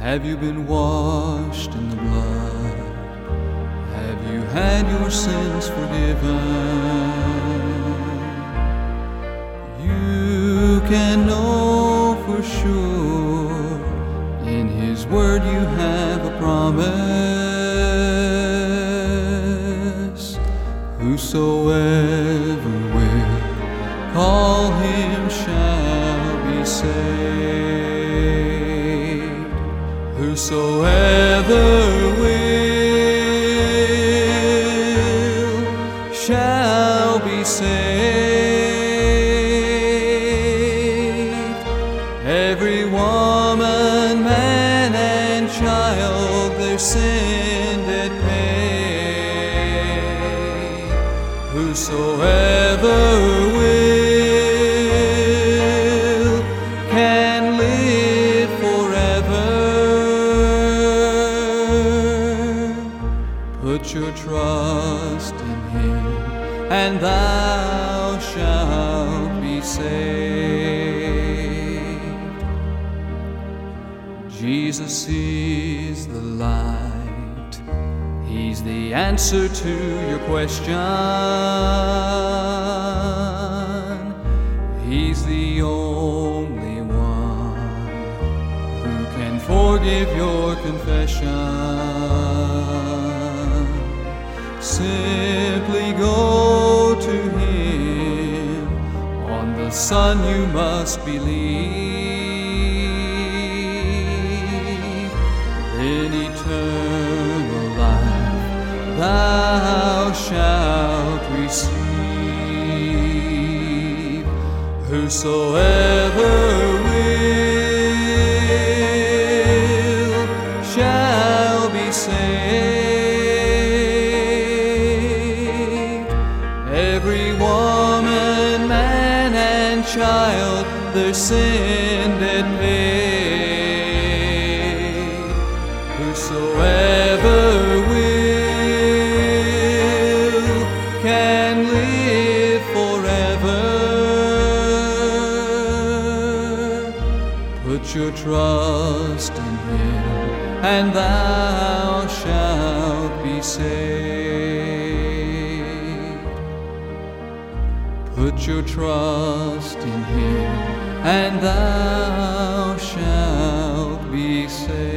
Have you been washed in the blood? Have you had your sins forgiven? You can know for sure, in His Word you have a promise. Whosoever will call Him shall be saved. Whosoever will shall be saved. Every woman, man, and child their sin did pay. Whosoever will can live forever. Put your trust in Him, and thou shalt be saved. Jesus is the light. He's the answer to your question. He's the only one who can forgive your confession. Simply go to Him. On the Son you must believe. In eternal life thou shalt receive. Whosoever will shall be saved. Every woman, man, and child their sin did pay. Whosoever will can live forever. Put your trust in Him, and thou shalt be saved. Put your trust in Him, and thou shalt be saved.